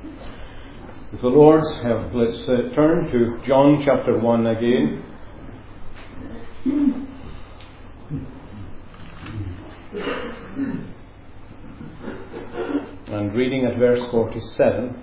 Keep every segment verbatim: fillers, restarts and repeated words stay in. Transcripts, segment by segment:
With the Lord's help, let's uh, turn to John chapter one again. And reading at verse forty-seven,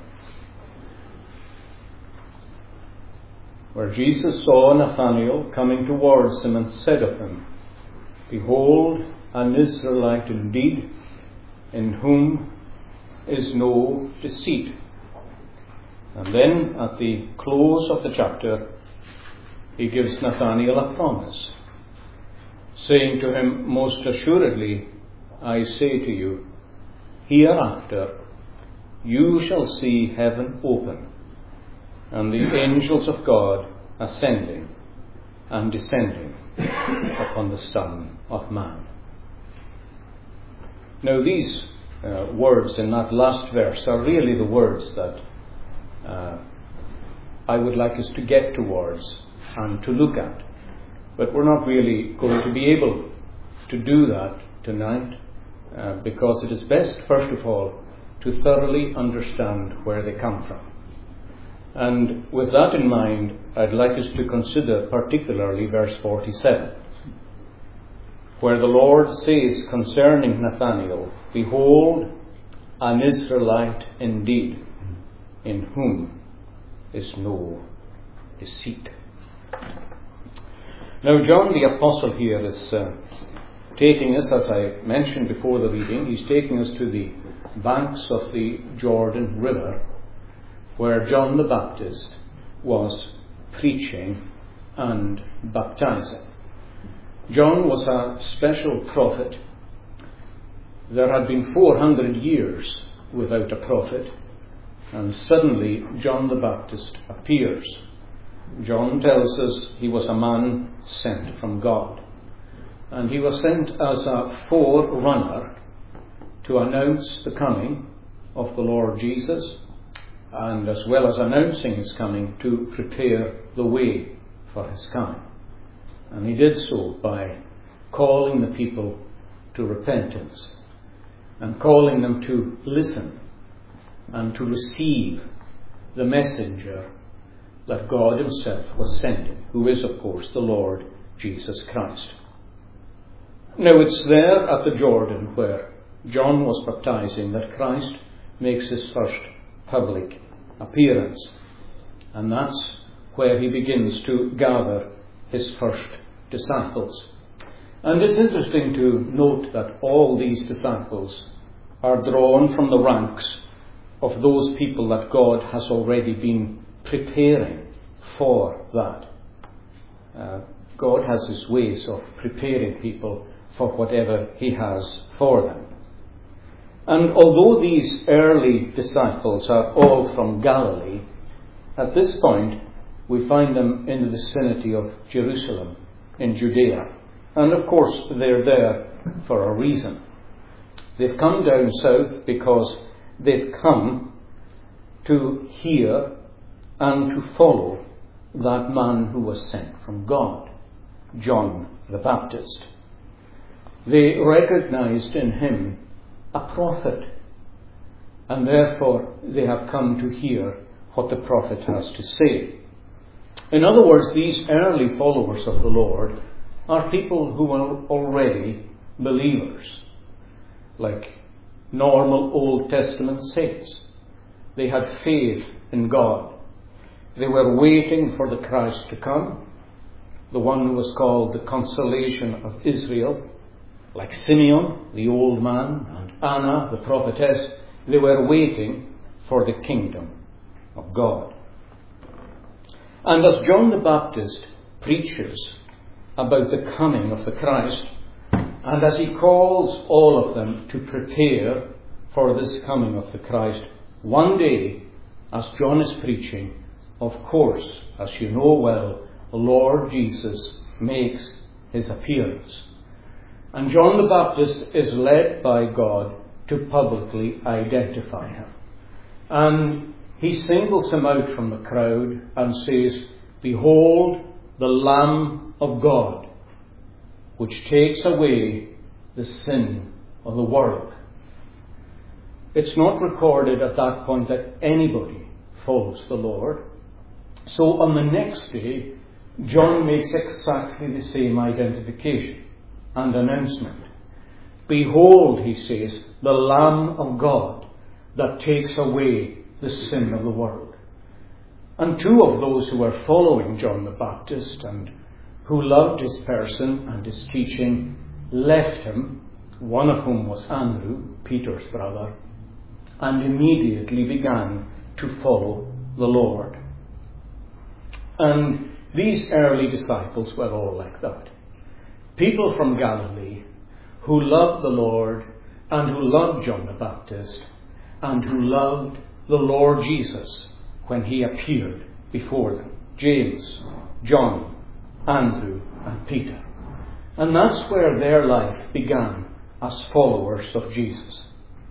where Jesus saw Nathanael coming towards him and said of him, "Behold, an Israelite indeed, in whom is no deceit." And then at the close of the chapter, he gives Nathanael a promise, saying to him, "Most assuredly, I say to you, hereafter you shall see heaven open, and the angels of God ascending and descending upon the Son of Man." Now these uh, words in that last verse are really the words that uh, I would like us to get towards and to look at. But we're not really going to be able to do that tonight, uh, because it is best, first of all, to thoroughly understand where they come from. And with that in mind, I'd like us to consider particularly verse forty-seven, where the Lord says concerning Nathanael, "Behold, an Israelite indeed, in whom is no deceit." Now John the Apostle here is uh, taking us, as I mentioned before the reading, he's taking us to the banks of the Jordan River, where John the Baptist was preaching and baptizing. John was a special prophet. There had been four hundred years without a prophet, and suddenly John the Baptist appears. John tells us he was a man sent from God, and he was sent as a forerunner to announce the coming of the Lord Jesus, and as well as announcing his coming, to prepare the way for his coming. And he did so by calling the people to repentance and calling them to listen and to receive the messenger that God himself was sending, who is, of course, the Lord Jesus Christ. Now it's there at the Jordan where John was baptizing that Christ makes his first public appearance, and that's where he begins to gather his first disciples. And it's interesting to note that all these disciples are drawn from the ranks of those people that God has already been preparing for that. Uh, God has his ways of preparing people for whatever he has for them. And although these early disciples are all from Galilee, at this point we find them in the vicinity of Jerusalem in Judea. And of course they're there for a reason. They've come down south because they've come to hear and to follow that man who was sent from God, John the Baptist. They recognized in him a prophet, and therefore they have come to hear what the prophet has to say. In other words, these early followers of the Lord are people who are already believers, like normal Old Testament saints. They had faith in God. They were waiting for the Christ to come, the one who was called the Consolation of Israel, like Simeon, the old man, and Anna, the prophetess. They were waiting for the kingdom of God. And as John the Baptist preaches about the coming of the Christ, and as he calls all of them to prepare for this coming of the Christ, one day, as John is preaching, of course, as you know well, the Lord Jesus makes his appearance. And John the Baptist is led by God to publicly identify him. And he singles him out from the crowd and says, "Behold the Lamb of God, which takes away the sin of the world." It's not recorded at that point that anybody follows the Lord. So on the next day, John makes exactly the same identification and announcement. Behold, he says, the Lamb of God that takes away the sin of the world. And two of those who were following John the Baptist and who loved his person and his teaching left him, one of whom was Andrew, Peter's brother, and immediately began to follow the Lord. And these early disciples were all like that. People from Galilee who loved the Lord and who loved John the Baptist and who loved the Lord Jesus when he appeared before them. James, John, Andrew and Peter. And that's where their life began as followers of Jesus.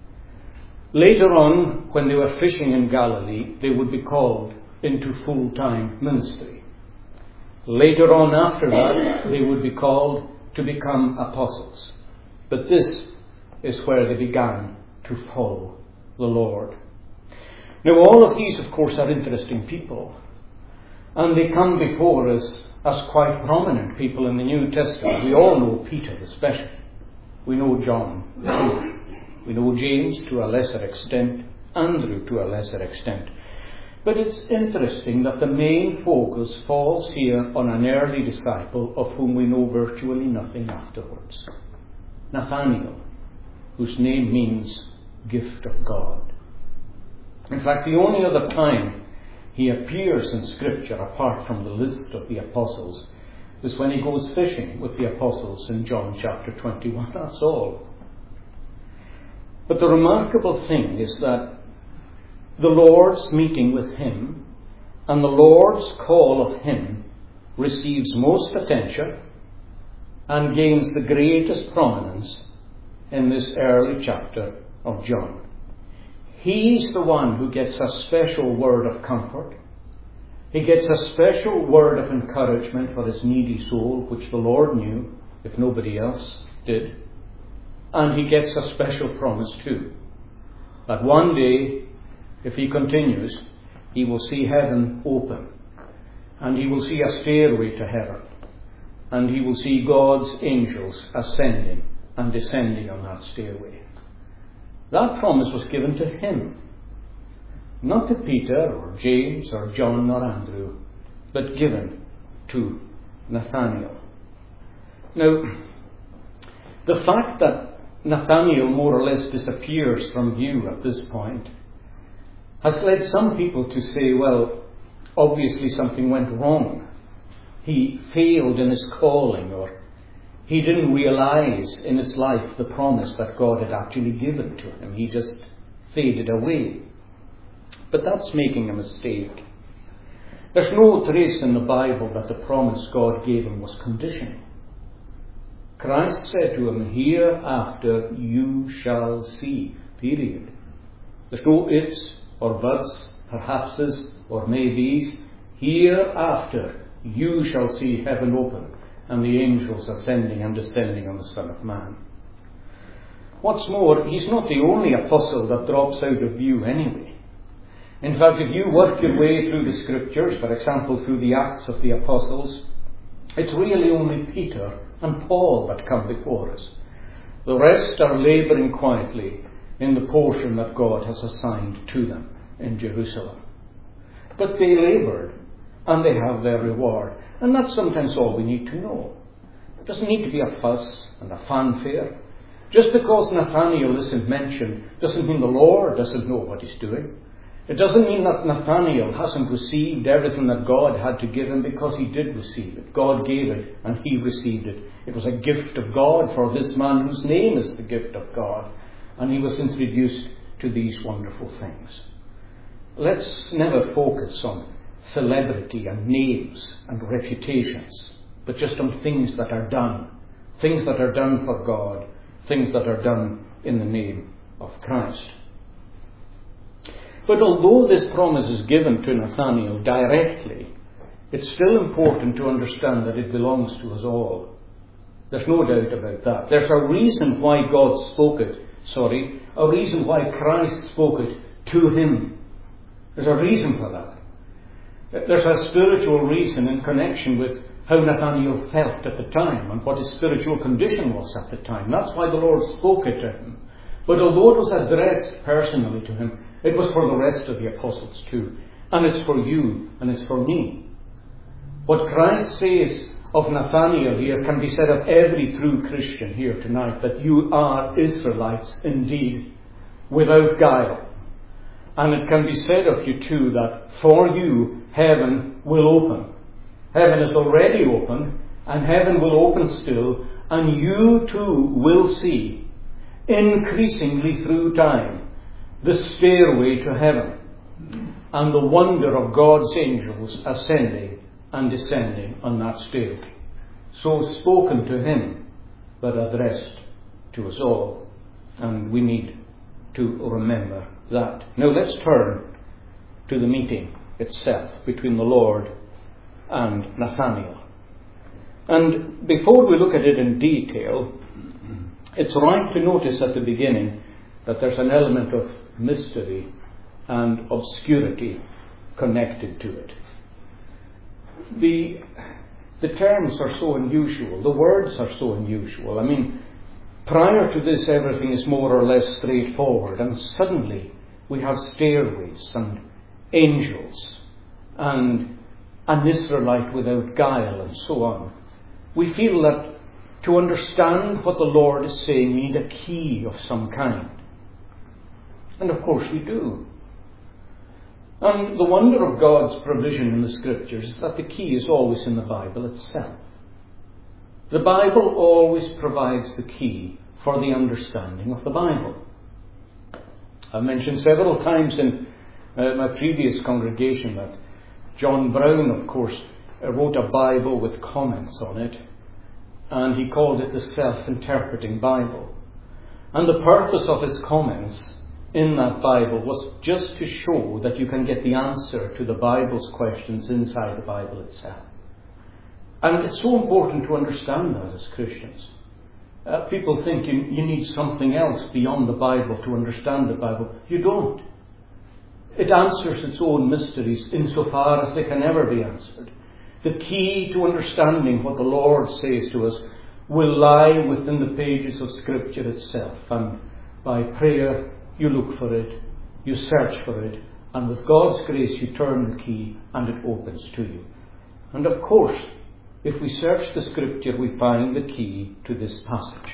Later on, when they were fishing in Galilee, they would be called into full-time ministry. Later on after that, they would be called to become apostles. But this is where they began to follow the Lord. Now, all of these, of course, are interesting people. And they come before us as quite prominent people in the New Testament. We all know Peter especially. We know John too. We know James to a lesser extent, Andrew to a lesser extent. But it's interesting that the main focus falls here on an early disciple of whom we know virtually nothing afterwards. Nathanael, whose name means gift of God. In fact, the only other time he appears in Scripture, apart from the list of the apostles, is when he goes fishing with the apostles in John chapter twenty-one. That's all. But the remarkable thing is that the Lord's meeting with him and the Lord's call of him receives most attention and gains the greatest prominence in this early chapter of John. He's the one who gets a special word of comfort. He gets a special word of encouragement for his needy soul, which the Lord knew, if nobody else did. And he gets a special promise too, that one day, if he continues, he will see heaven open, and he will see a stairway to heaven, and he will see God's angels ascending and descending on that stairway. That promise was given to him, not to Peter or James or John or Andrew, but given to Nathanael. Now, the fact that Nathanael more or less disappears from view at this point has led some people to say, well, obviously something went wrong. He failed in his calling, or he didn't realize in his life the promise that God had actually given to him. He just faded away. But that's making a mistake. There's no trace in the Bible that the promise God gave him was conditional. Christ said to him, hereafter you shall see, period. There's no ifs or buts, perhapses or maybes. Hereafter you shall see heaven open and the angels ascending and descending on the Son of Man. What's more, he's not the only apostle that drops out of view anyway. In fact, if you work your way through the Scriptures, for example through the Acts of the Apostles, it's really only Peter and Paul that come before us. The rest are labouring quietly in the portion that God has assigned to them in Jerusalem. But they laboured, and they have their reward. And that's sometimes all we need to know. It doesn't need to be a fuss and a fanfare. Just because Nathanael isn't mentioned doesn't mean the Lord doesn't know what he's doing. It doesn't mean that Nathanael hasn't received everything that God had to give him, because he did receive it. God gave it and he received it. It was a gift of God for this man whose name is the gift of God. And he was introduced to these wonderful things. Let's never focus on celebrity and names and reputations, but just on things that are done. Things that are done for God. Things that are done in the name of Christ. But although this promise is given to Nathanael directly, it's still important to understand that it belongs to us all. There's no doubt about that. There's a reason why God spoke it sorry, a reason why Christ spoke it to him. There's a reason for that. There's a spiritual reason in connection with how Nathanael felt at the time and what his spiritual condition was at the time. That's why the Lord spoke it to him. But although it was addressed personally to him, it was for the rest of the apostles too. And it's for you and it's for me. What Christ says of Nathanael here can be said of every true Christian here tonight, that you are Israelites indeed, without guile. And it can be said of you too that for you heaven will open. Heaven is already open, and heaven will open still, and you too will see, increasingly through time, the stairway to heaven and the wonder of God's angels ascending and descending on that stairway. So spoken to him, but addressed to us all. And we need to remember that. Now let's turn to the meeting itself between the Lord and Nathanael. And before we look at it in detail, it's right to notice at the beginning that there's an element of mystery and obscurity connected to it. The, the terms are so unusual. The words are so unusual. I mean, prior to this, everything is more or less straightforward. And suddenly we have stairways and angels and an Israelite without guile and so on. We feel that to understand what the Lord is saying, we need a key of some kind. And of course we do. And the wonder of God's provision in the Scriptures is that the key is always in the Bible itself. The Bible always provides the key for the understanding of the Bible. I've mentioned several times in uh, my previous congregation that John Brown, of course, uh, wrote a Bible with comments on it, and he called it the Self-Interpreting Bible. And the purpose of his comments in that Bible was just to show that you can get the answer to the Bible's questions inside the Bible itself. And it's so important to understand that as Christians. Uh, people think you, you need something else beyond the Bible to understand the Bible. You don't. It answers its own mysteries insofar as they can ever be answered. The key to understanding what the Lord says to us will lie within the pages of Scripture itself. And by prayer, you look for it, you search for it, and with God's grace you turn the key and it opens to you. And of course, if we search the Scripture, we find the key to this passage.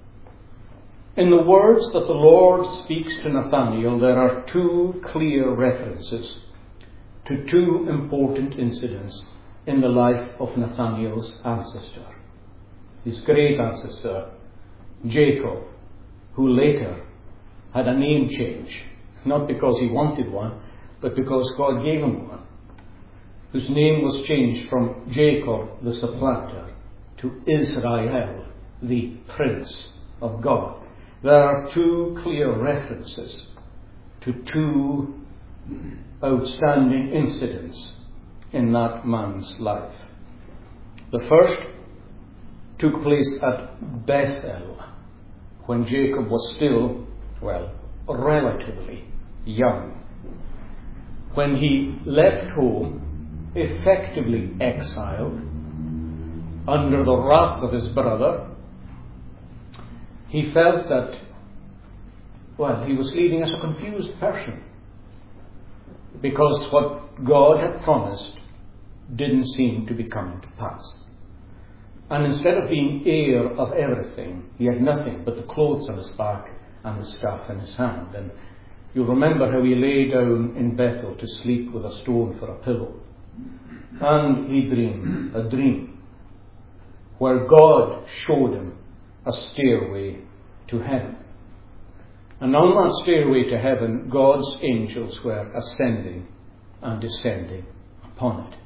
In the words that the Lord speaks to Nathanael, there are two clear references to two important incidents in the life of Nathanael's ancestor, his great ancestor, Jacob, who later had a name change, not because he wanted one, but because God gave him one, whose name was changed from Jacob the supplanter to Israel, the Prince of God. There are two clear references to two outstanding incidents in that man's life. The first took place at Bethel, when Jacob was still, well, relatively young. When he left home, effectively exiled, under the wrath of his brother, he felt that, well, he was leading as a confused person, because what God had promised didn't seem to be coming to pass. And instead of being heir of everything, he had nothing but the clothes on his back and the staff in his hand. And you'll remember how he lay down in Bethel to sleep with a stone for a pillow. And he dreamed a dream where God showed him a stairway to heaven. And on that stairway to heaven, God's angels were ascending and descending upon it.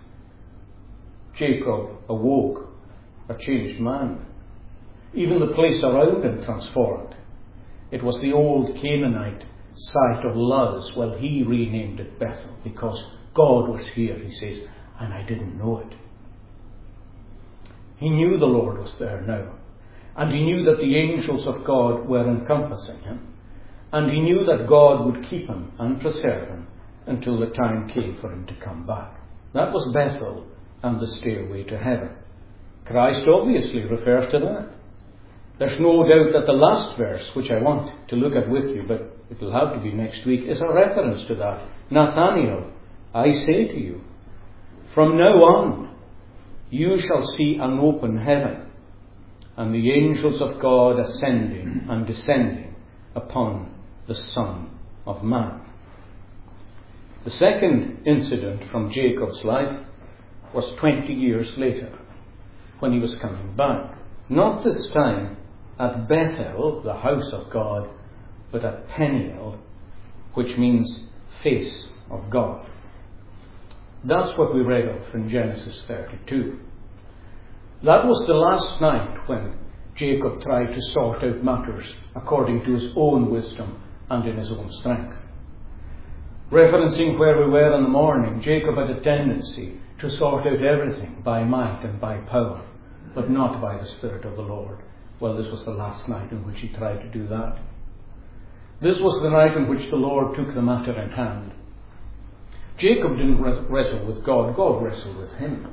Jacob awoke a changed man. Even the place around him transformed. It was the old Canaanite site of Luz. Well, he renamed it Bethel because God was here, he says, and I didn't know it. He knew the Lord was there now. And he knew that the angels of God were encompassing him. And he knew that God would keep him and preserve him until the time came for him to come back. That was Bethel and the stairway to heaven. Christ obviously refers to that. There's no doubt that the last verse, which I want to look at with you, but it will have to be next week, is a reference to that. Nathanael, I say to you, from now on you shall see an open heaven and the angels of God ascending and descending upon the Son of Man. The second incident from Jacob's life was twenty years later, when he was coming back. Not this time at Bethel, the house of God, but at Peniel, which means face of God. That's what we read of in Genesis thirty-two. That was the last night when Jacob tried to sort out matters according to his own wisdom and in his own strength. Referencing where we were in the morning, Jacob had a tendency to sort out everything by might and by power, but not by the Spirit of the Lord. Well, this was the last night in which he tried to do that. This was the night in which the Lord took the matter in hand. Jacob didn't wrestle with God, God wrestled with him.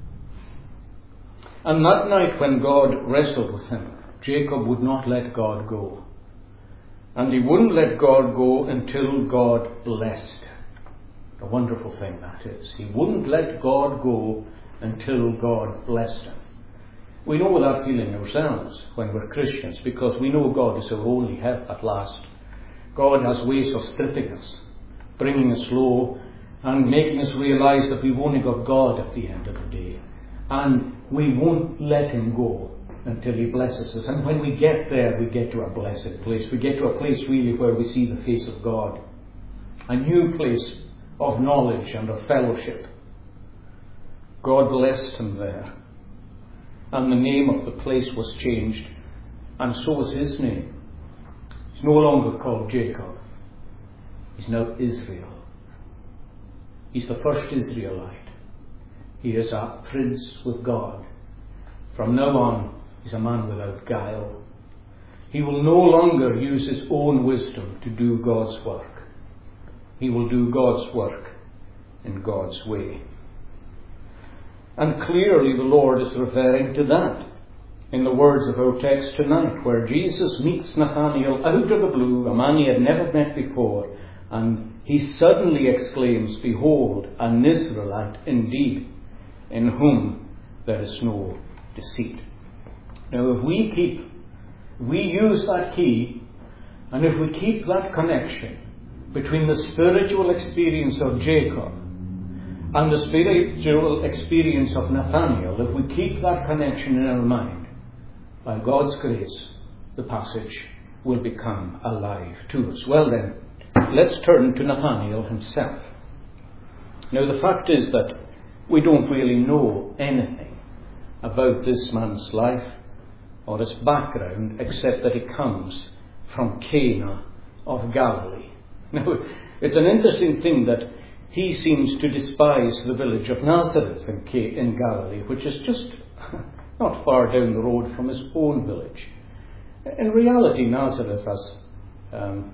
And that night when God wrestled with him, Jacob would not let God go. And he wouldn't let God go until God blessed. A wonderful thing that is. He wouldn't let God go until God blessed him. We know that feeling ourselves when we're Christians, because we know God is our only help at last. God has ways of stripping us, bringing us low, and making us realize that we've only got God at the end of the day. And we won't let him go until he blesses us. And when we get there, we get to a blessed place. We get to a place really where we see the face of God. A new place of knowledge and of fellowship. God blessed him there. And the name of the place was changed. And so was his name. He's no longer called Jacob. He's now Israel. He's the first Israelite. He is a prince with God. From now on, he's a man without guile. He will no longer use his own wisdom to do God's work. He will do God's work in God's way. And clearly the Lord is referring to that in the words of our text tonight, where Jesus meets Nathanael out of the blue, a man he had never met before, and he suddenly exclaims, "Behold, an Israelite indeed, in whom there is no deceit." Now if we keep, we use that key, and if we keep that connection between the spiritual experience of Jacob and the spiritual experience of Nathanael, if we keep that connection in our mind, by God's grace, the passage will become alive to us. Well then, let's turn to Nathanael himself. Now the fact is that we don't really know anything about this man's life or his background, except that he comes from Cana of Galilee. Now, it's an interesting thing that he seems to despise the village of Nazareth in Galilee, which is just not far down the road from his own village. In reality, Nazareth has um,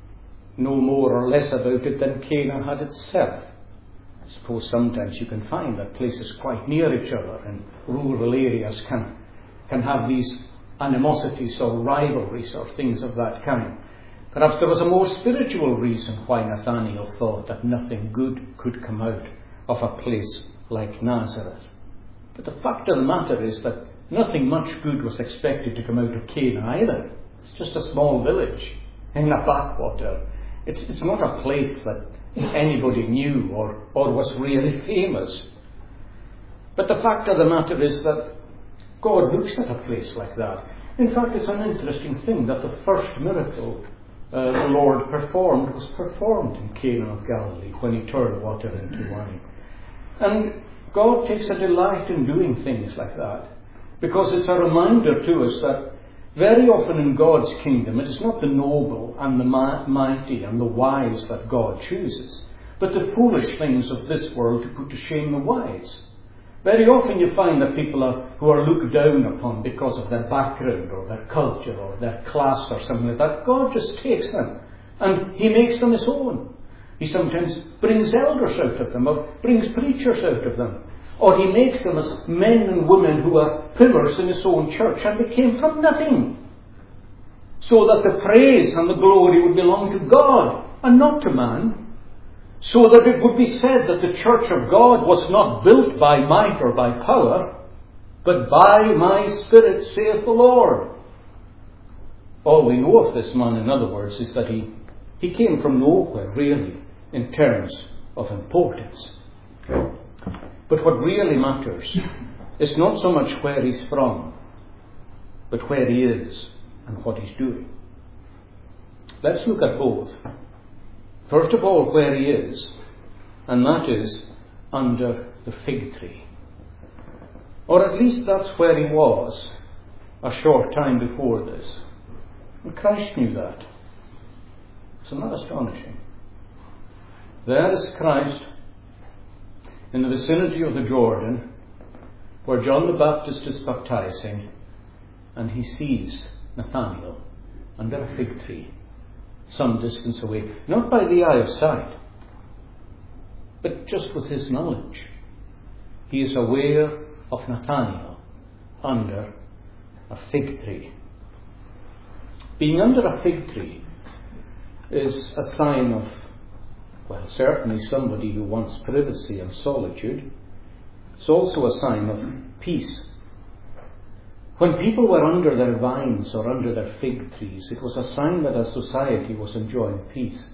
no more or less about it than Cana had itself. I suppose sometimes you can find that places quite near each other in rural areas can, can have these animosities or rivalries or things of that kind. Perhaps there was a more spiritual reason why Nathanael thought that nothing good could come out of a place like Nazareth. But the fact of the matter is that nothing much good was expected to come out of Cana either. It's just a small village in the backwater. It's, it's not a place that anybody knew or, or was really famous. But the fact of the matter is that God looks at a place like that. In fact, it's an interesting thing that the first miracle uh, the Lord performed was performed in Cana of Galilee, when he turned water into wine. And God takes a delight in doing things like that, because it's a reminder to us that very often in God's kingdom it is not the noble and the mighty and the wise that God chooses, but the foolish things of this world to put to shame the wise. Very often you find that people are, who are looked down upon because of their background or their culture or their class or something like that, God just takes them and He makes them His own. He sometimes brings elders out of them, or brings preachers out of them. Or He makes them as men and women who are pillars in His own church, and they came from nothing. So that the praise and the glory would belong to God and not to man. So that it would be said that the church of God was not built by might or by power, but by my Spirit, saith the Lord. All we know of this man, in other words, is that he, he came from nowhere, really, in terms of importance. But what really matters is not so much where he's from, but where he is and what he's doing. Let's look at both. First of all, where he is, and that is under the fig tree. Or at least that's where he was a short time before this. And Christ knew that. Isn't that astonishing? There is Christ in the vicinity of the Jordan, where John the Baptist is baptizing, and he sees Nathanael under a fig tree, some distance away, not by the eye of sight, but just with his knowledge. He is aware of Nathanael under a fig tree. Being under a fig tree is a sign of, well, certainly somebody who wants privacy and solitude. It's also a sign of peace. When people were under their vines or under their fig trees, it was a sign that a society was enjoying peace.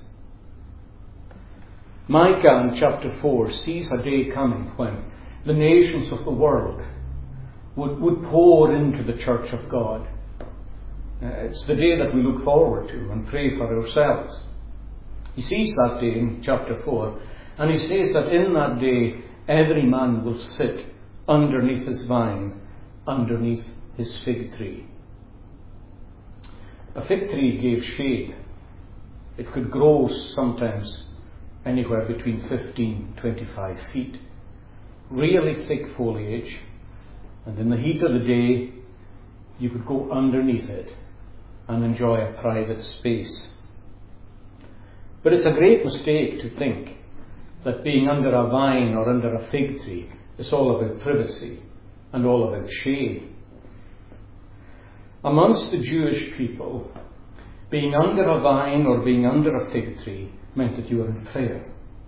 Micah in chapter four sees a day coming when the nations of the world would, would pour into the church of God. Uh, it's the day that we look forward to and pray for ourselves. He sees that day in chapter four, and he says that in that day every man will sit underneath his vine, underneath his fig tree. A fig tree gave shade. It could grow sometimes anywhere between fifteen and twenty-five feet. Really thick foliage, and in the heat of the day you could go underneath it and enjoy a private space. But it's a great mistake to think that being under a vine or under a fig tree is all about privacy and all about shade. Amongst the Jewish people, being under a vine or being under a fig tree meant that you were in prayer.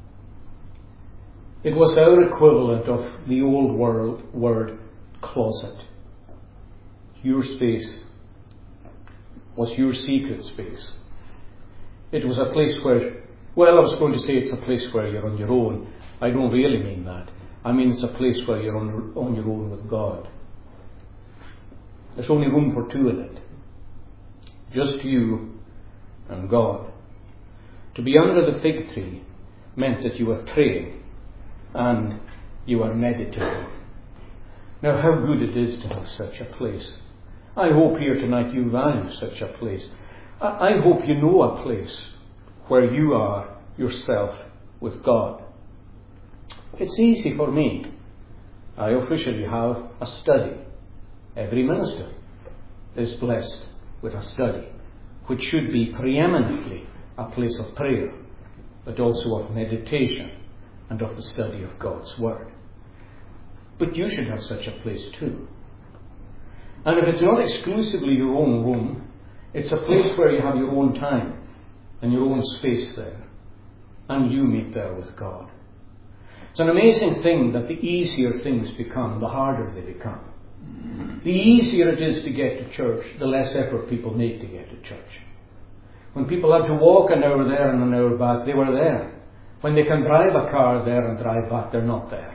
It was our equivalent of the old world word closet. Your space was your secret space. It was a place where, well, I was going to say it's a place where you're on your own. I don't really mean that. I mean it's a place where you're on, on your own with God. There's only room for two in it. Just you and God. To be under the fig tree meant that you were praying and you were meditating. Now, how good it is to have such a place. I hope here tonight you value such a place. I, I hope you know a place where you are yourself with God. It's easy for me. I officially have a study. Every minister is blessed with a study, which should be preeminently a place of prayer, but also of meditation and of the study of God's Word. But you should have such a place too. And if it's not exclusively your own room, it's a place where you have your own time and your own space there, and you meet there with God. It's an amazing thing that the easier things become, the harder they become. The easier it is to get to church, the less effort people make to get to church. When people had to walk an hour there and an hour back, they were there. When they can drive a car there and drive back, they're not there.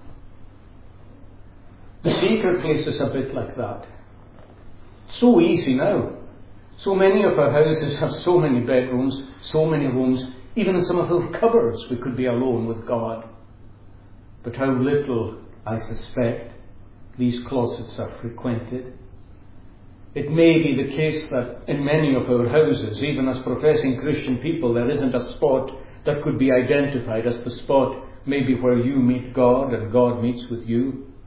The secret place is a bit like that. So easy now. So many of our houses have so many bedrooms, so many rooms. Even in some of our cupboards we could be alone with God. But how little, I suspect, these closets are frequented. It may be the case that in many of our houses, even as professing Christian people, there isn't a spot that could be identified as the spot maybe where you meet God and God meets with you.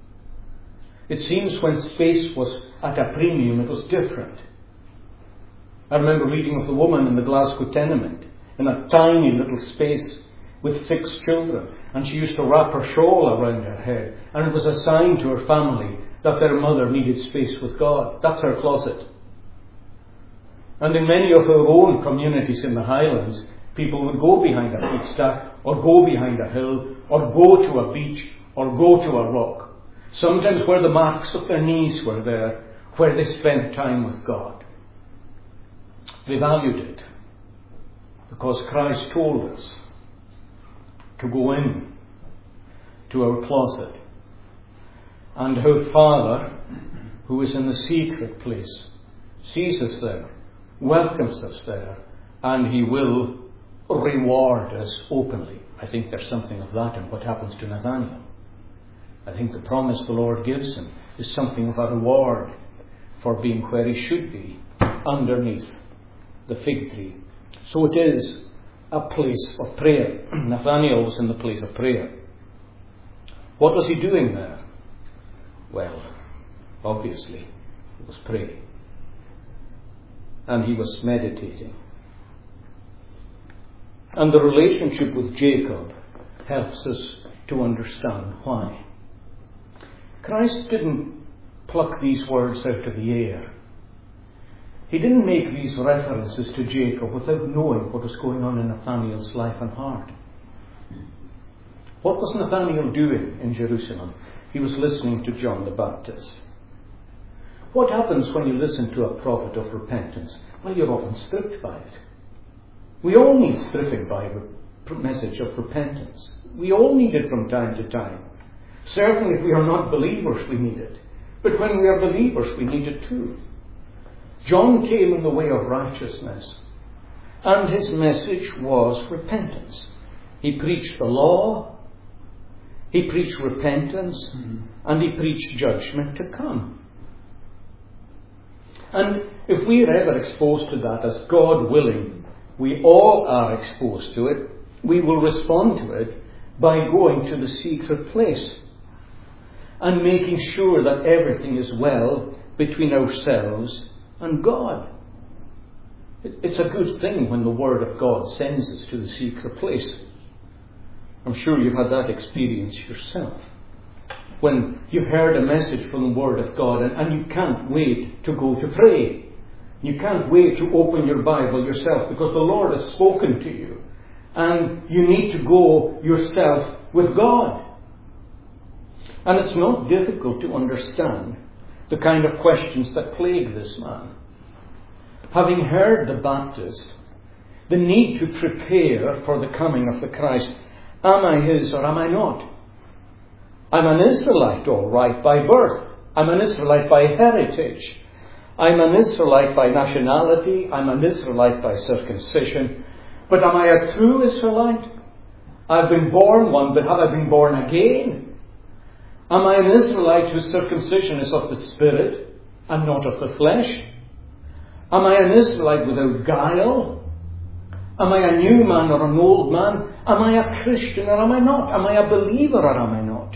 It seems when space was at a premium, it was different. I remember reading of the woman in the Glasgow tenement in a tiny little space with six children, and she used to wrap her shawl around her head, and it was a sign to her family that their mother needed space with God. That's her closet. And in many of our own communities in the Highlands, people would go behind a peat stack, or go behind a hill, or go to a beach, or go to a rock. Sometimes where the marks of their knees were there, where they spent time with God. They valued it because Christ told us to go in to our closet. And our Father, who is in the secret place, sees us there, welcomes us there, and He will reward us openly. I think there's something of that in what happens to Nathanael. I think the promise the Lord gives him is something of a reward for being where he should be, underneath the fig tree. So it is a place of prayer. Nathanael was in the place of prayer. What was he doing there? Well, obviously, he was praying. And he was meditating. And the relationship with Jacob helps us to understand why. Christ didn't pluck these words out of the air. He didn't make these references to Jacob without knowing what was going on in Nathanael's life and heart. What was Nathanael doing in Jerusalem? He was listening to John the Baptist. What happens when you listen to a prophet of repentance? Well, you're often stripped by it. We all need stripping by the message of repentance. We all need it from time to time. Certainly if we are not believers, we need it. But when we are believers, we need it too. John came in the way of righteousness, and his message was repentance. He preached the law, he preached repentance, mm-hmm. and he preached judgment to come. And if we are ever exposed to that, as God willing, we all are exposed to it, we will respond to it by going to the secret place and making sure that everything is well between ourselves and God. It's a good thing when the Word of God sends us to the secret place. I'm sure you've had that experience yourself. When you've heard a message from the Word of God and, and you can't wait to go to pray. You can't wait to open your Bible yourself because the Lord has spoken to you. And you need to go yourself with God. And it's not difficult to understand the kind of questions that plague this man. Having heard the Baptist, the need to prepare for the coming of the Christ. Am I his or am I not? I'm an Israelite, all right, by birth. I'm an Israelite by heritage. I'm an Israelite by nationality. I'm an Israelite by circumcision. But am I a true Israelite? I've been born one, but have I been born again? Am I an Israelite whose circumcision is of the Spirit and not of the flesh? Am I an Israelite without guile? Am I a new man or an old man? Am I a Christian or am I not? Am I a believer or am I not?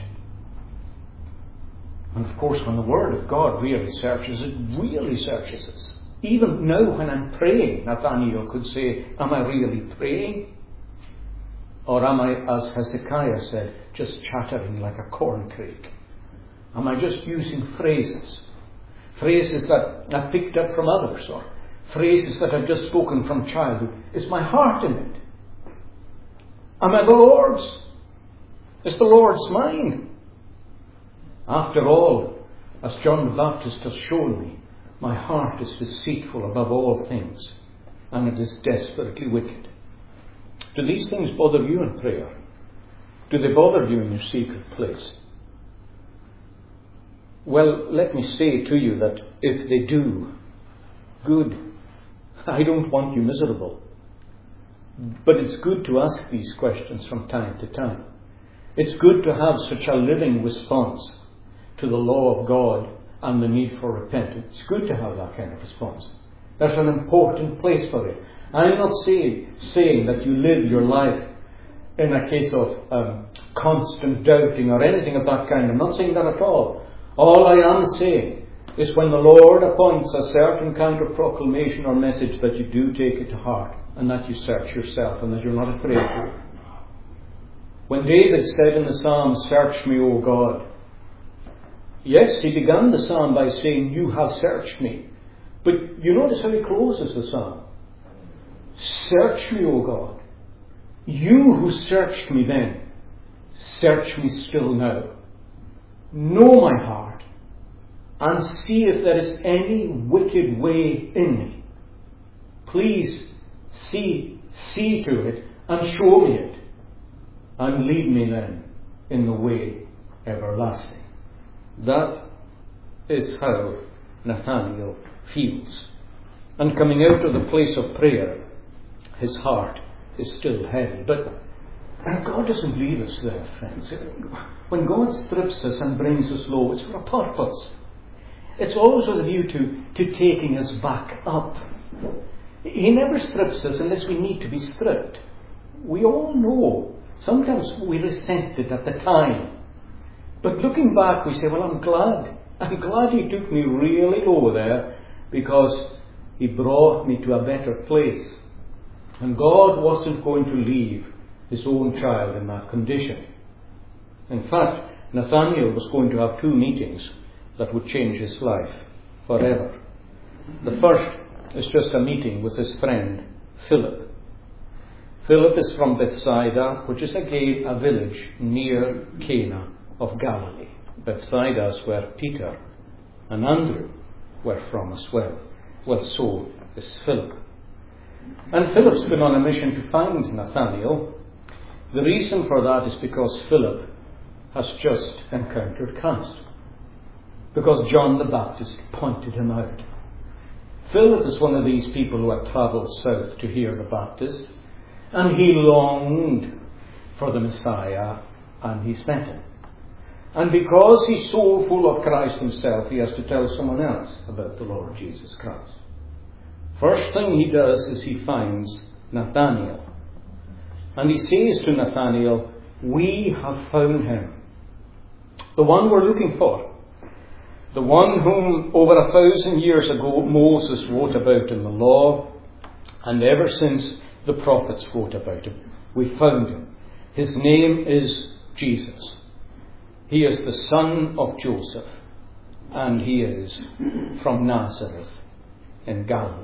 And of course, when the Word of God really searches it, really searches us. Even now when I'm praying, Nathanael could say, am I really praying? Or am I, as Hezekiah said, just chattering like a corncrake? Am I just using phrases? Phrases that I've picked up from others, or phrases that I've just spoken from childhood. Is my heart in it? Am I the Lord's? Is the Lord's mine? After all, as John the Baptist has shown me, my heart is deceitful above all things, and it is desperately wicked. Do these things bother you in prayer? Do they bother you in your secret place? Well, let me say to you that if they do, good. I don't want you miserable. But it's good to ask these questions from time to time. It's good to have such a living response to the law of God and the need for repentance. It's good to have that kind of response. There's an important place for it. I'm not say, saying that you live your life in a case of um, constant doubting or anything of that kind. I'm not saying that at all. All I am saying is when the Lord appoints a certain kind of proclamation or message, that you do take it to heart and that you search yourself and that you're not afraid to. When David said in the Psalm, "Search me, O God," yes, he began the Psalm by saying, "You have searched me." But you notice how he closes the Psalm. "Search me, O God. You who searched me then, search me still now. Know my heart and see if there is any wicked way in me. Please see, see to it and show me it, and lead me then in the way everlasting." That is how Nathanael feels. And coming out of the place of prayer, his heart is still heavy. But God doesn't leave us there, friends. When God strips us and brings us low, it's for a purpose. It's always with a view to, to taking us back up. He never strips us unless we need to be stripped. We all know. Sometimes we resent it at the time. But looking back, we say, well, I'm glad. I'm glad he took me really low there, because he brought me to a better place. And God wasn't going to leave his own child in that condition. In fact, Nathanael was going to have two meetings that would change his life forever. The first is just a meeting with his friend Philip. Philip is from Bethsaida, which is again a village near Cana of Galilee. Bethsaida is where Peter and Andrew were from as well. Well, so is Philip. And Philip's been on a mission to find Nathanael. The reason for that is because Philip has just encountered Christ. Because John the Baptist pointed him out. Philip is one of these people who had travelled south to hear the Baptist, and he longed for the Messiah, and he's met him. And because he's so full of Christ himself, he has to tell someone else about the Lord Jesus Christ. First thing he does is he finds Nathanael. And he says to Nathanael, "We have found him. The one we're looking for. The one whom over a thousand years ago Moses wrote about in the law, and ever since the prophets wrote about him. We found him. His name is Jesus. He is the son of Joseph, and he is from Nazareth in Galilee."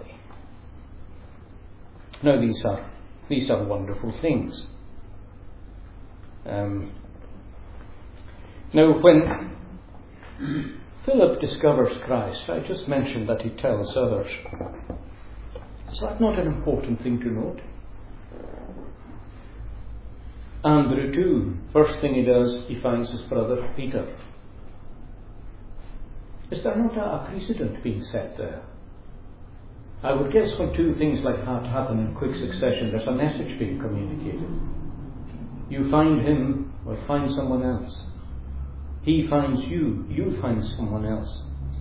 Now these are these are wonderful things. Um, now when Philip discovers Christ, I just mentioned that he tells others. Is that not an important thing to note? Andrew too, first thing he does, he finds his brother Peter. Is there not a, a precedent being set there? I would guess when two things like that happen in quick succession, there's a message being communicated. You find him, or find someone else. He finds you, you find someone else.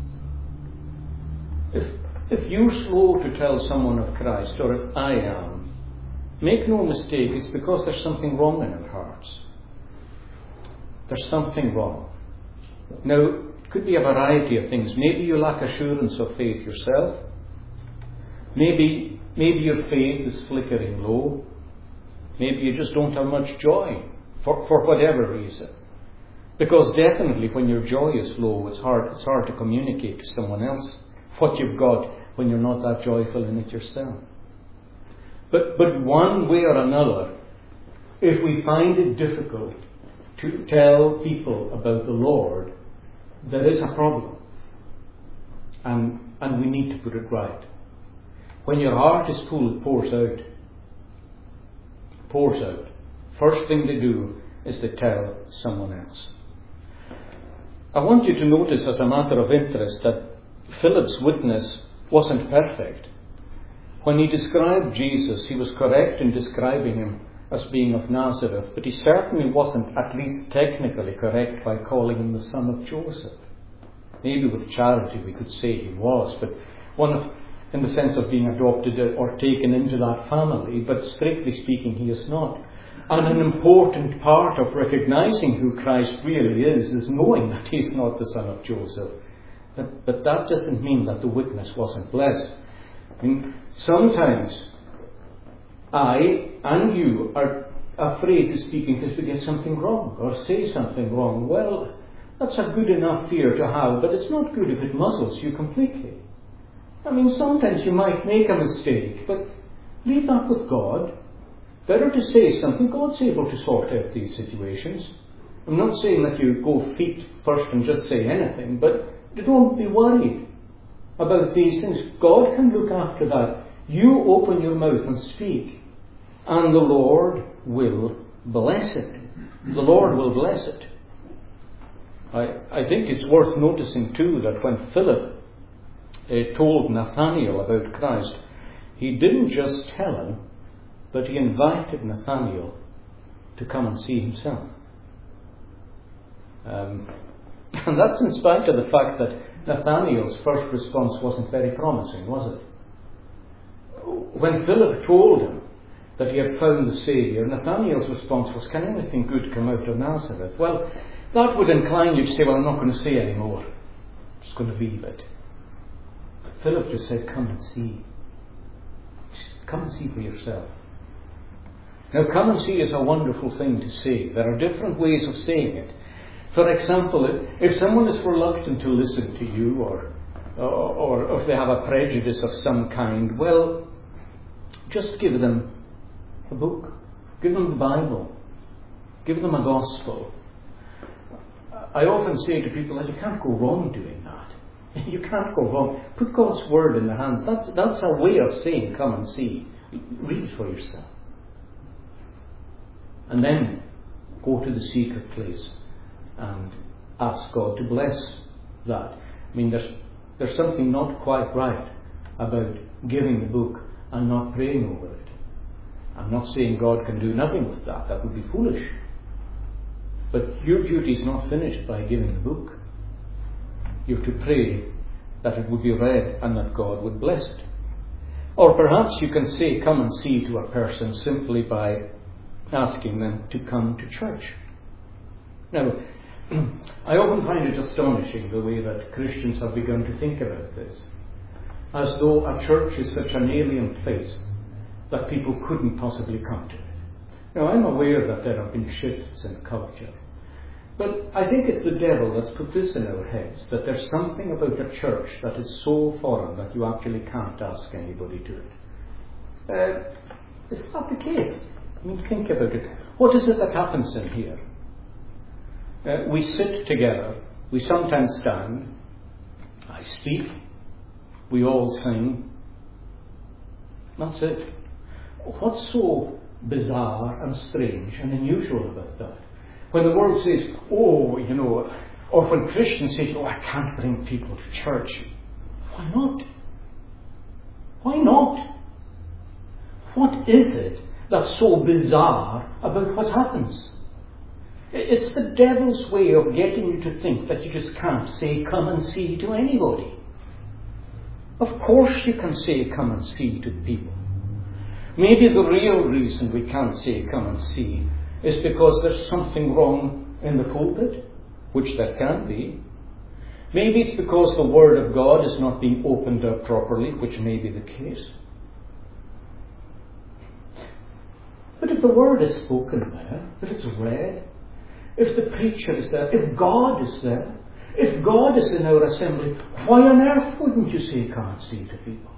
If, if you're slow to tell someone of Christ, or if I am, make no mistake, it's because there's something wrong in our hearts. There's something wrong. Now, it could be a variety of things. Maybe you lack assurance of faith yourself. Maybe, maybe your faith is flickering low. Maybe you just don't have much joy, for, for whatever reason. Because definitely when your joy is low, it's hard, it's hard to communicate to someone else what you've got when you're not that joyful in it yourself. But, but one way or another, if we find it difficult to tell people about the Lord, there is a problem. And, and we need to put it right. When your heart is full, it pours out. It pours out. First thing they do is they tell someone else. I want you to notice as a matter of interest that Philip's witness wasn't perfect. When he described Jesus, he was correct in describing him as being of Nazareth, but he certainly wasn't, at least technically, correct by calling him the son of Joseph. Maybe with charity we could say he was, but one of, in the sense of being adopted or taken into that family, but strictly speaking he is not. And an important part of recognizing who Christ really is is knowing that he's not the son of Joseph. But, but that doesn't mean that the witness wasn't blessed. I mean, sometimes I and you are afraid to speak in case we get something wrong or say something wrong. Well, that's a good enough fear to have, but it's not good if it muzzles you completely. I mean, sometimes you might make a mistake, but leave that with God. Better to say something. God's able to sort out these situations. I'm not saying that you go feet first and just say anything, but don't be worried about these things. God can look after that. You open your mouth and speak, and the Lord will bless it. The Lord will bless it. I, I think it's worth noticing too that when Philip uh, told Nathanael about Christ, he didn't just tell him, but he invited Nathanael to come and see himself. Um, and that's in spite of the fact that Nathanael's first response wasn't very promising, was it? When Philip told him that he had found the Saviour, Nathanael's response was, can anything good come out of Nazareth? Well, that would incline you to say, well, I'm not going to say any more. I'm just going to leave it. But Philip just said, come and see. Just come and see for yourself. Now, come and see is a wonderful thing to say. There are different ways of saying it. For example, if someone is reluctant to listen to you, or, or, or if they have a prejudice of some kind, well, just give them a book. Give them the Bible. Give them a gospel. I often say to people that you can't go wrong doing that. You can't go wrong. Put God's word in their hands. That's, that's a way of saying, come and see. Read it for yourself. And then go to the secret place and ask God to bless that. I mean, there's, there's something not quite right about giving the book and not praying over it. I'm not saying God can do nothing with that. That would be foolish. But your duty is not finished by giving the book. You have to pray that it would be read and that God would bless it. Or perhaps you can say, come and see to a person simply by asking them to come to church. Now, I often find it astonishing the way that Christians have begun to think about this, as though a church is such an alien place that people couldn't possibly come to it. Now, I'm aware that there have been shifts in culture, but I think it's the devil that's put this in our heads, that there's something about a church that is so foreign that you actually can't ask anybody to it. Uh, it's not the case. I mean, think about it. What is it that happens in here? Uh, we sit together. We sometimes stand. I speak. We all sing. That's it. What's so bizarre and strange and unusual about that? When the world says, oh, you know, or when Christians say, oh, I can't bring people to church. Why not? Why not? What is it that's so bizarre about what happens? It's the devil's way of getting you to think that you just can't say come and see to anybody. Of course you can say come and see to people. Maybe the real reason we can't say come and see is because there's something wrong in the pulpit, which there can be. Maybe it's because the Word of God is not being opened up properly, which may be the case. But if the Word is spoken there, if it's read, if the preacher is there, if God is there, if God is in our assembly, why on earth wouldn't you say come and see to people?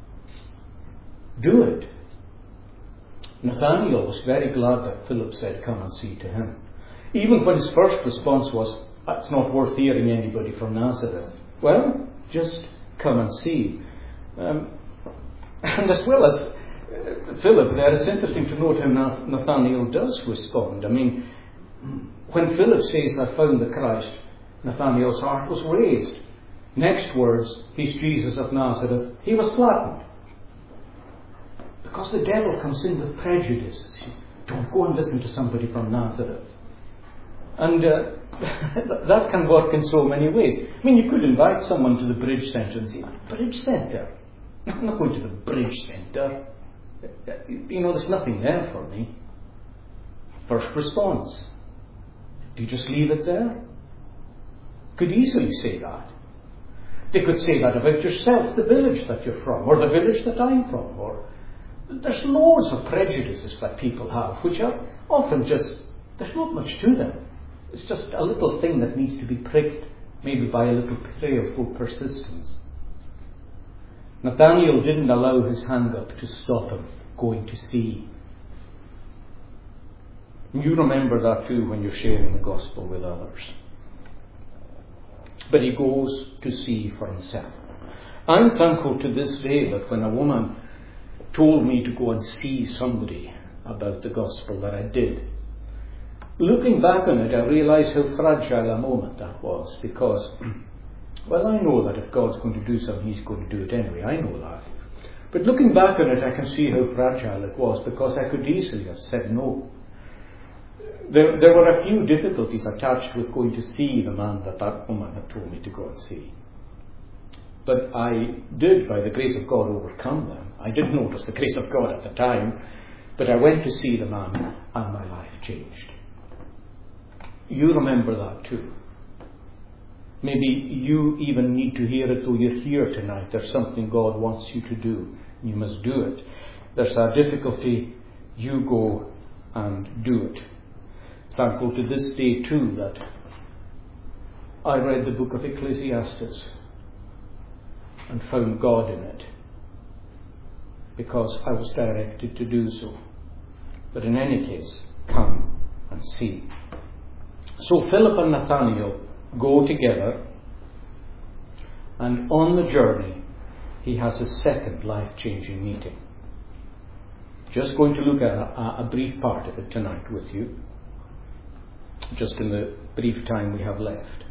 Do it. Nathanael was very glad that Philip said come and see to him. Even when his first response was, it's not worth hearing anybody from Nazareth. Well, just come and see. Um, and as well as uh, Philip there, it's interesting to note how Nathanael does respond. I mean, when Philip says, I found the Christ, Nathanael's heart was raised. Next words, he's Jesus of Nazareth. He was flattened. Because the devil comes in with prejudices. Don't go and listen to somebody from Nazareth. And uh, that can work in so many ways. I mean, you could invite someone to the Bridge Centre and say, Bridge Centre? I'm not going to the Bridge Centre. You know, there's nothing there for me. first response? Do you just leave it there? Could easily say that. They could say that about yourself, the village that you're from, or the village that I'm from, or there's loads of prejudices that people have, which are often just, there's not much to them. It's just a little thing that needs to be pricked, maybe by a little prayerful persistence. Nathanael didn't allow his hang-up to stop him going to see. You remember that too when you're sharing the gospel with others. But he goes to see for himself. I'm thankful to this day that when a woman told me to go and see somebody about the gospel, that I did. Looking back on it, I realise how fragile a moment that was, because, well, I know that if God's going to do something, he's going to do it anyway. I know that. But looking back on it, I can see how fragile it was, because I could easily have said no. There, there were a few difficulties attached with going to see the man that that woman had told me to go and see. But I did, by the grace of God, overcome them. I didn't notice the grace of God at the time, but I went to see the man and my life changed. You remember that too. Maybe you even need to hear it, though you're here tonight. There's something God wants you to do. You must do it. There's a difficulty, you go and do it. Thankful to this day too that I read the book of Ecclesiastes and found God in it, because I was directed to do so. But in any case, come and see. So Philip and Nathanael go together, and on the journey he has a second life-changing meeting. Just going to look at a, a brief part of it tonight with you, just in the brief time we have left.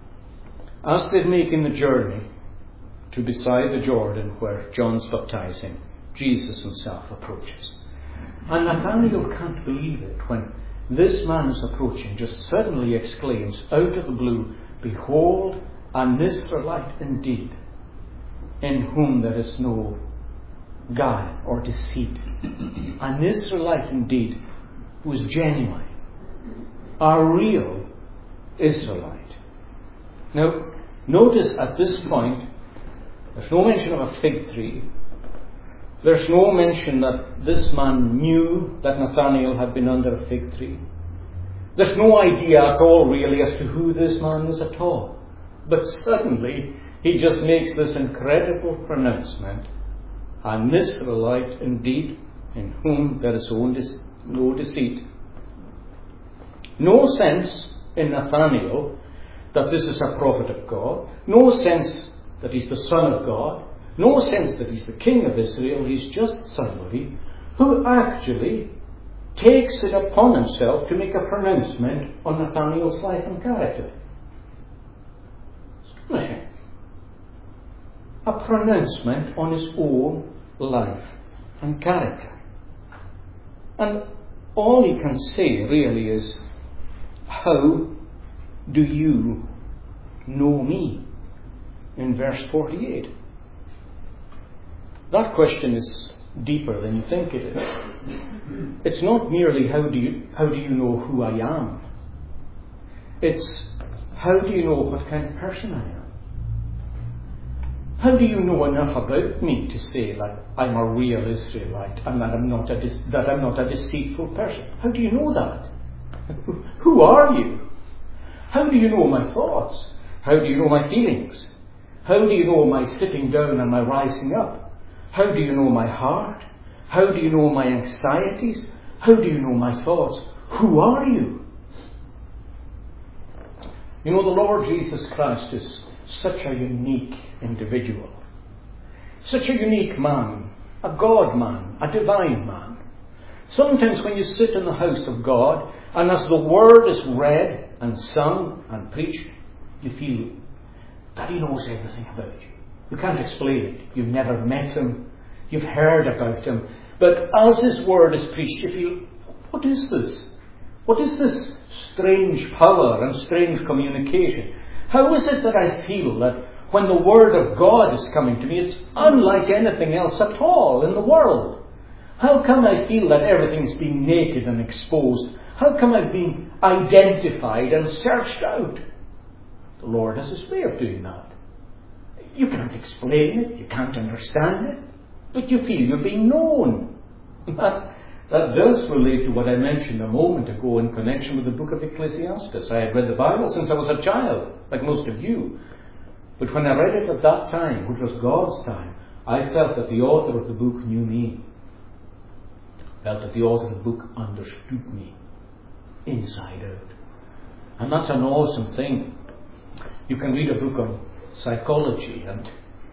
As they're making the journey to beside the Jordan where John's baptizing, Jesus himself approaches. And Nathanael can't believe it when this man is approaching, just suddenly exclaims out of the blue, "Behold, an Israelite indeed, in whom there is no guile or deceit." An Israelite indeed, who is genuine, a real Israelite. Now, notice at this point, there's no mention of a fig tree. There's no mention that this man knew that Nathanael had been under a fig tree. There's no idea at all really as to who this man is at all. But suddenly he just makes this incredible pronouncement: "An Israelite indeed, in whom there is no deceit." No sense in Nathanael that this is a prophet of God. No sense that he's the Son of God. No sense that he's the King of Israel. He's just somebody who actually takes it upon himself to make a pronouncement on Nathanael's life and character. Astonishing. A pronouncement on his own life and character. And all he can say really is, "How do you know me?" in verse forty-eight. That question is deeper than you think it is. It's not merely how do you how do you know who I am? It's how do you know what kind of person I am? How do you know enough about me to say that I'm a real Israelite and that I'm not a that I'm not a deceitful person? How do you know that? Who are you? How do you know my thoughts? How do you know my feelings? How do you know my sitting down and my rising up? How do you know my heart? How do you know my anxieties? How do you know my thoughts? Who are you? You know, the Lord Jesus Christ is such a unique individual. Such a unique man. A God man. A divine man. Sometimes when you sit in the house of God, and as the word is read and sung and preached, you feel that he knows everything about you. You can't explain it. You've never met him. You've heard about him. But as his word is preached, you feel, what is this? What is this strange power and strange communication? How is it that I feel that when the word of God is coming to me, it's unlike anything else at all in the world? How come I feel that everything's been naked and exposed, How come I've been identified and searched out? The Lord has His way of doing that. You can't explain it, you can't understand it, but you feel you're being known. That, that does relate to what I mentioned a moment ago in connection with the book of Ecclesiastes. I had read the Bible since I was a child, like most of you. But when I read it at that time, which was God's time, I felt that the author of the book knew me. Felt that the author of the book understood me inside out. And that's an awesome thing. You can read a book on psychology and,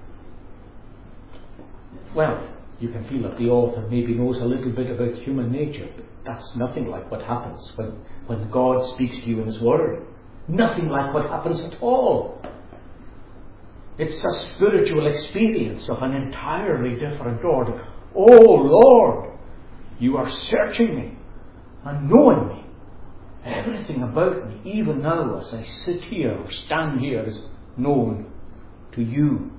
well, you can feel that the author maybe knows a little bit about human nature, but that's nothing like what happens when, when God speaks to you in His Word. Nothing like what happens at all. It's a spiritual experience of an entirely different order. Oh Lord, you are searching me and knowing me. Everything about me, even now as I sit here or stand here, is known to you.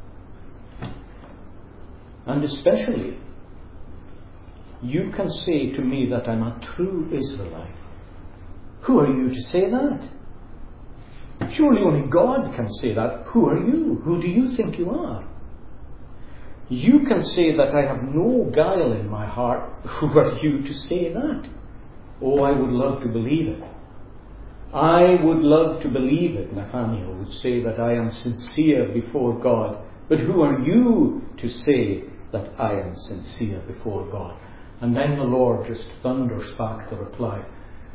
And especially, you can say to me that I'm a true Israelite. Who are you to say that? Surely only God can say that. Who are you? Who do you think you are? You can say that I have no guile in my heart. Who are you to say that? Oh, I would love to believe it. I would love to believe it. Nathaniel would say that I am sincere before God. But who are you to say that I am sincere before God? And then the Lord just thunders back the reply.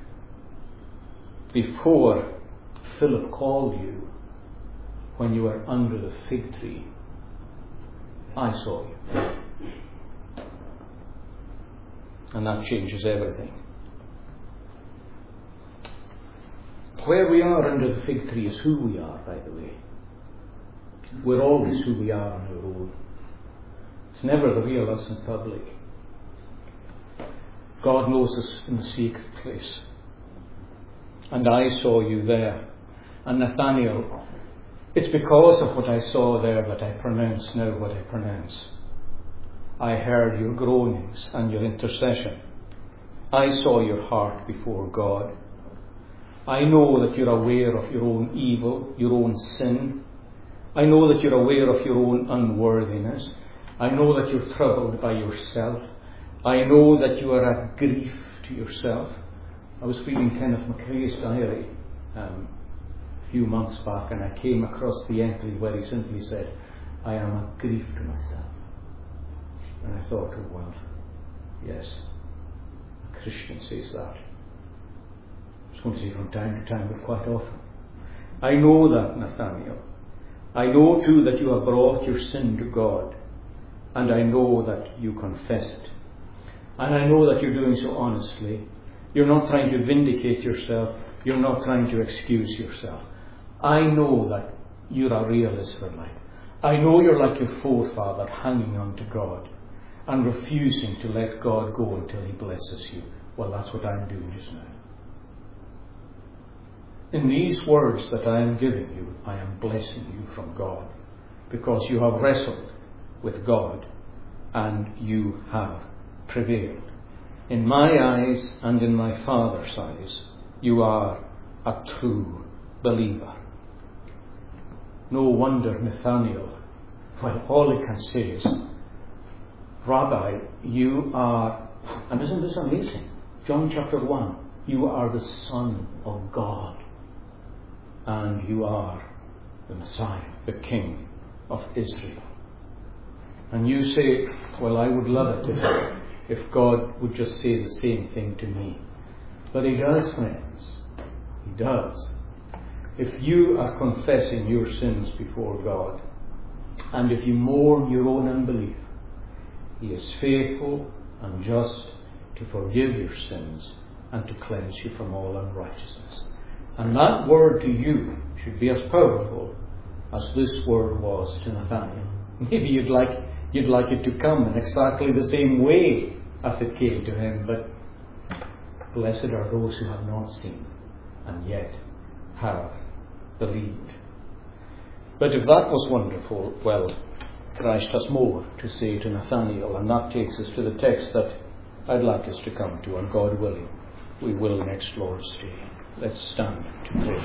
Before Philip called you, when you were under the fig tree, I saw you. And that changes everything. Where we are under the fig tree is who we are, by the way. We're always who we are on our own. It's never the real us in public. God knows us in the secret place. And I saw you there. And Nathaniel, it's because of what I saw there that I pronounce now what I pronounce. I heard your groanings and your intercession. I saw your heart before God. I know that you're aware of your own evil, your own sin. I know that you're aware of your own unworthiness. I know that you're troubled by yourself. I know that you are at grief to yourself. I was reading Kenneth McCrae's diary um, a few months back, and I came across the entry where he simply said, I am at grief to myself. And I thought, oh well, yes, a Christian says that. I was going to say from time to time, but quite often. I know that, Nathaniel. I know too that you have brought your sin to God. And I know that you confess it. And I know that you're doing so honestly. You're not trying to vindicate yourself. You're not trying to excuse yourself. I know that you're a real Israelite. I know you're like your forefather, hanging on to God and refusing to let God go until He blesses you. Well, that's what I'm doing just now. In these words that I am giving you, I am blessing you from God, because you have wrestled with God and you have prevailed. In my eyes and in my Father's eyes, you are a true believer. No wonder Nathaniel, well, all he can say is, Rabbi, you are, and isn't this amazing? John chapter one, you are the Son of God. And you are the Messiah, the King of Israel. And you say, well, I would love it if, if God would just say the same thing to me. But He does, friends. He does. If you are confessing your sins before God, and if you mourn your own unbelief, He is faithful and just to forgive your sins and to cleanse you from all unrighteousness. And that word to you should be as powerful as this word was to Nathaniel. Maybe you'd like you'd like it to come in exactly the same way as it came to him, but blessed are those who have not seen and yet have believed. But if that was wonderful, well, Christ has more to say to Nathaniel, and that takes us to the text that I'd like us to come to, and God willing, we will next Lord's Day. Let's stand to pray.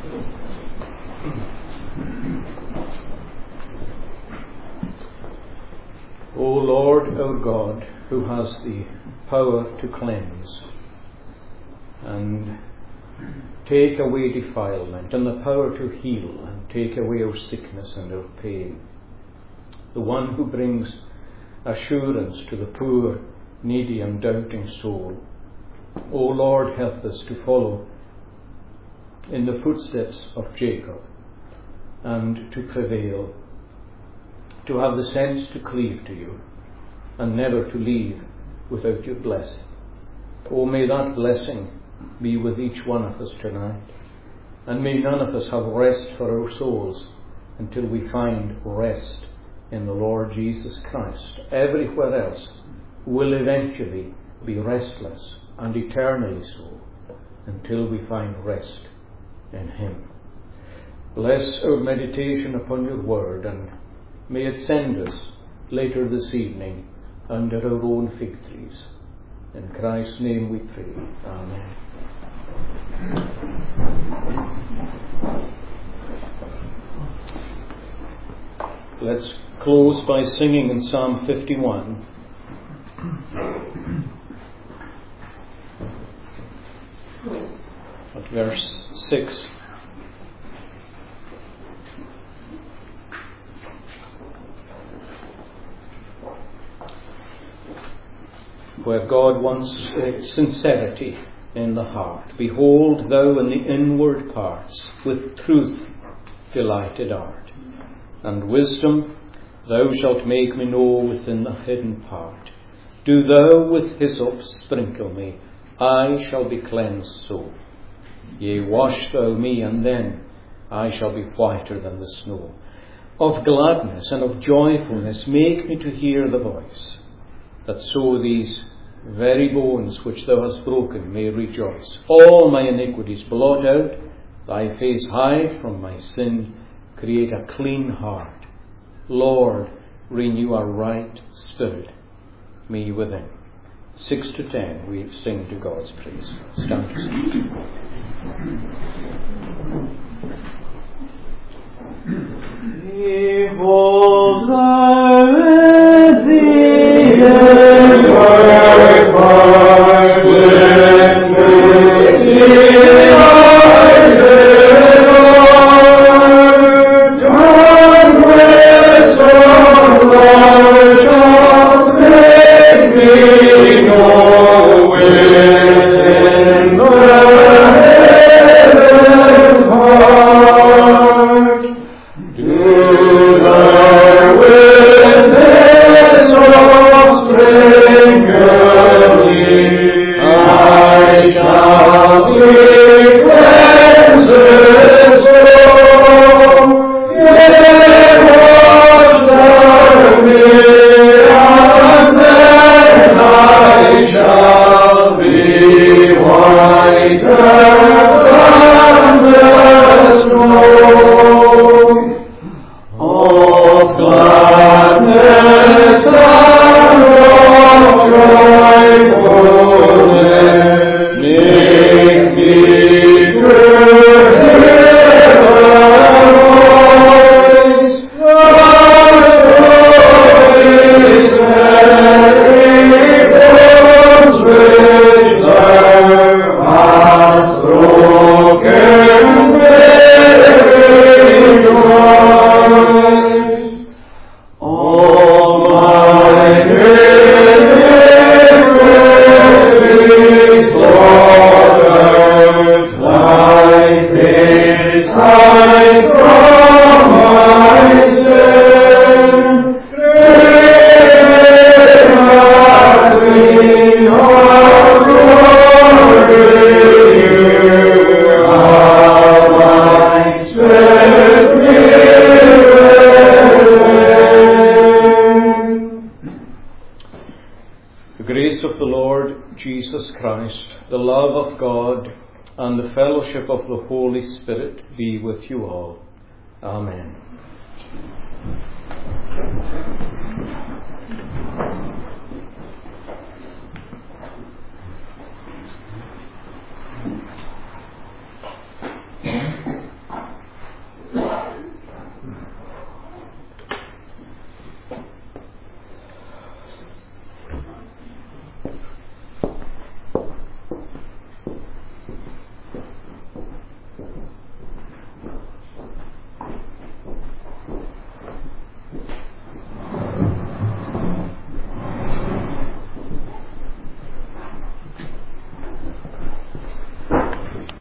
O Lord our God, who has the power to cleanse and take away defilement, and the power to heal and take away our sickness and our pain, the one who brings assurance to the poor, needy and doubting soul, O Lord, help us to follow in the footsteps of Jacob and to prevail, to have the sense to cleave to you and never to leave without your blessing. Oh, may that blessing be with each one of us tonight, and may none of us have rest for our souls until we find rest in the Lord Jesus Christ. Everywhere else will eventually be restless, and eternally so, until we find rest in Him. Bless our meditation upon your word, and may it send us later this evening under our own fig trees. In Christ's name we pray. Amen. Let's close by singing in Psalm fifty-one. At verse six. Where God wants uh, sincerity in the heart. Behold, thou in the inward parts with truth delighted art, and wisdom thou shalt make me know within the hidden part. Do thou with hyssop sprinkle me, I shall be cleansed so. Yea, wash thou me, and then I shall be whiter than the snow. Of gladness and of joyfulness make me to hear the voice, that so these very bones which thou hast broken may rejoice. All my iniquities blot out, thy face hide from my sin, create a clean heart. Lord, renew a right spirit, me within. Six to ten, we sing to God's praise. Stand to sing. Behold, thou in the inward part with truth delighted art, and wisdom thou shalt make me know within the hidden part. Do thou with hyssop sprinkle me, I shall be cleansed so. Yea, wash thou me, and then I shall be whiter than the snow. Of gladness and of joyfulness make me to hear thy voice. Thy bones which thou hast broken may rejoice. All my iniquities blot out, thy face hide from my sin. Create a clean heart, Lord, renew a right spirit within. The grace of the Lord Jesus Christ, the love of God, and the fellowship of the Holy Spirit be with you all. Amen.